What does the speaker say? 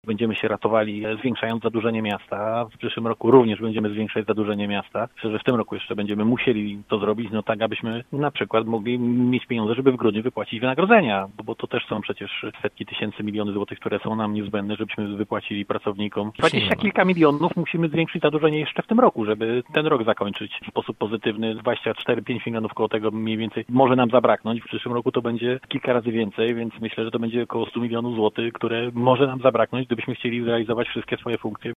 Będziemy się ratowali zwiększając zadłużenie miasta. W przyszłym roku również będziemy zwiększać zadłużenie miasta. Myślę, że w tym roku jeszcze będziemy musieli to zrobić, tak abyśmy na przykład mogli mieć pieniądze, żeby w grudniu wypłacić wynagrodzenia, bo to też są przecież setki tysięcy, miliony złotych, które są nam niezbędne, żebyśmy wypłacili pracownikom. 20 kilka milionów musimy zwiększyć zadłużenie jeszcze w tym roku, żeby ten rok zakończyć w sposób pozytywny. 24-5 milionów koło tego mniej więcej może nam zabraknąć. W przyszłym roku to będzie kilka razy więcej, więc myślę, że to będzie około 100 milionów złotych, które może nam zabraknąć, gdybyśmy chcieli zrealizować wszystkie swoje funkcje.